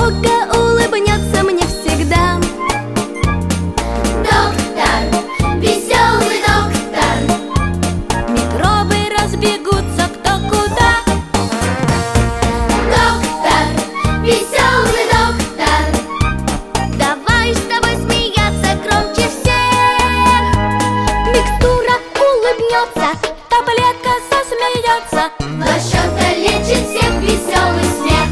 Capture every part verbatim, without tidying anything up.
Доктор улыбнется мне всегда. Доктор, веселый доктор. Микробы разбегутся кто куда. Доктор, веселый доктор. Давай с тобой смеяться громче всех. Микстура улыбнется, таблетка засмеется. Два счета лечит всех веселый смех.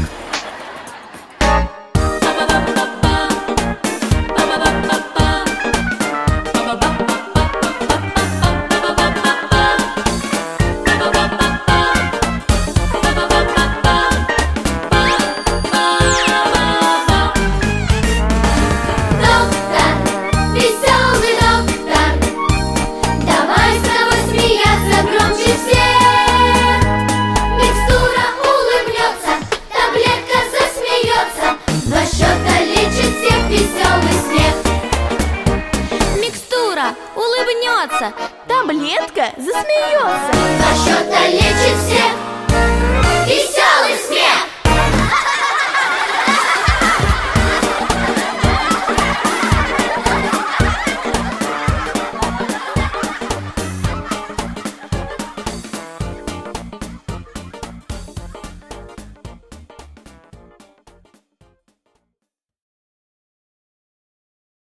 Доктор, веселый доктор. Давай с тобой смеяться громче всех. Микстура улыбнется, таблетка засмеется. Два счета лечит всех веселый смех. Микстура улыбнется, таблетка засмеется. Два счета лечит всех